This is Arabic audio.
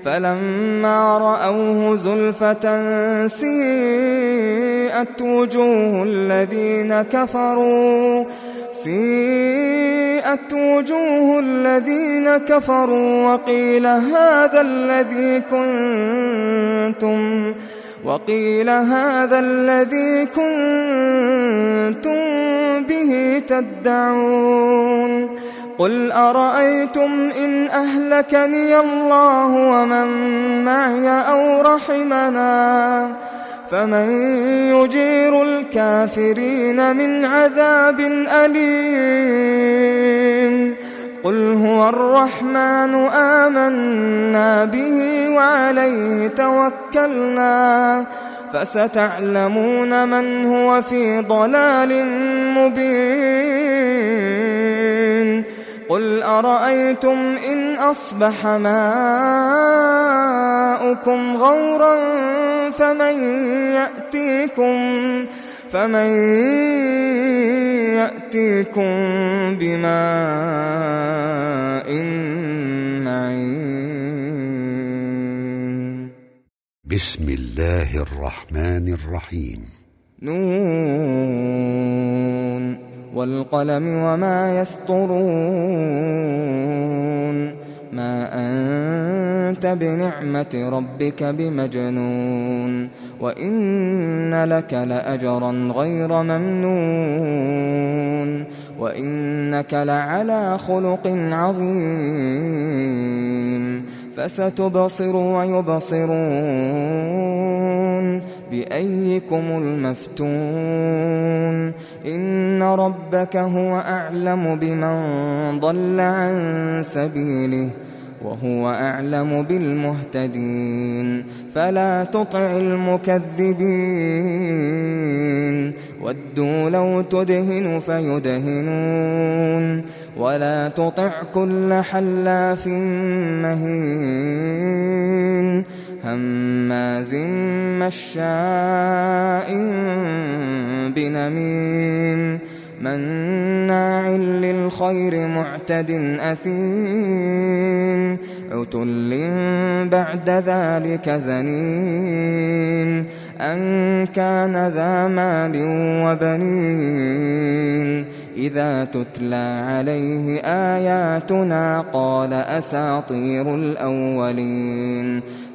فلما رأوه زلفة سيئت وجوه الذين كفروا وقيل هذا الذي كنتم به تدعون قل أرأيتم إن أهلكني الله ومن معي أو رحمنا فمن يجير الكافرين من عذاب أليم قل هو الرحمن آمنا به وعليه توكلنا فستعلمون من هو في ضلال مبين قل أرأيتم إن أصبح ماؤكم غورا فمن يأتيكم بماء معين بسم الله الرحمن الرحيم نون والقلم وما يسطرون ما أنت بنعمة ربك بمجنون وإن لك لأجرا غير ممنون وإنك لعلى خلق عظيم فستبصر ويبصرون بأيكم المفتون إن ربك هو أعلم بمن ضل عن سبيله وهو أعلم بالمهتدين فلا تطع المكذبين ودوا لو تدهن فيدهنون ولا تطع كل حلاف مهين هماز مشاء بنميم مناع للخير معتد أثيم عتل بعد ذلك زنيم أن كان ذا مال وبنين إذا تتلى عليه آياتنا قال أساطير الأولين